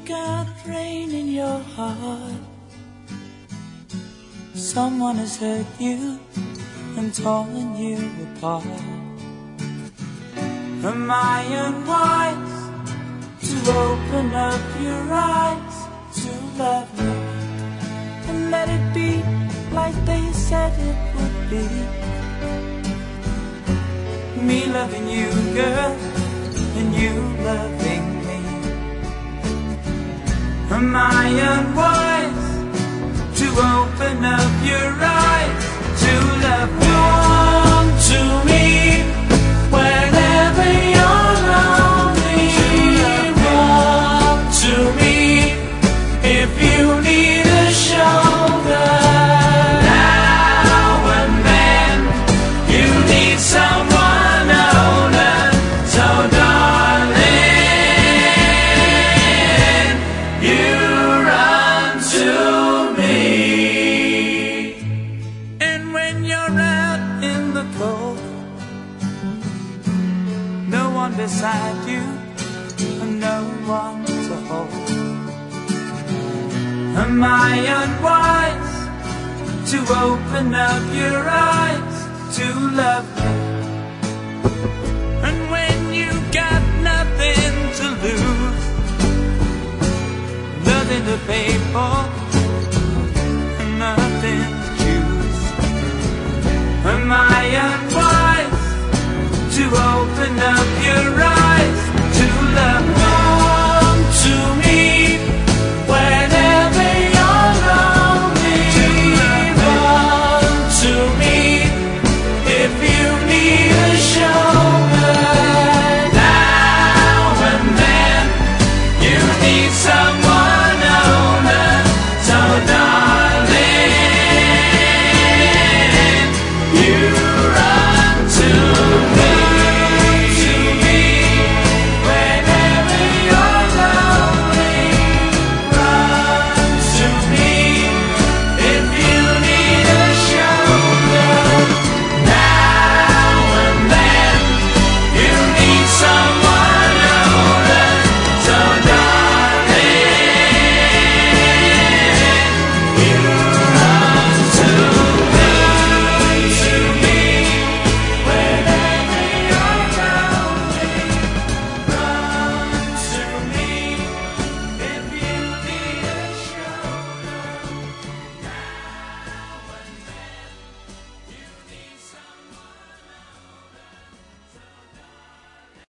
got rain in your heart, someone has hurt you and torn you apart. Am I unwise to open up your eyes to love me and let it be like they said it would be? Me loving you, girl, and you loving me. Am I unwise to open up your eyes to love me? Come to me whenever you're lonely. Come to me if you need a shoulder. Now and then you need someone older. So darling, you run to me. And when you're out in the cold, no one beside you and no one to hold. Am I unwise to open up your eyes to love me? And when you got nothing to lose, nothing to pay for,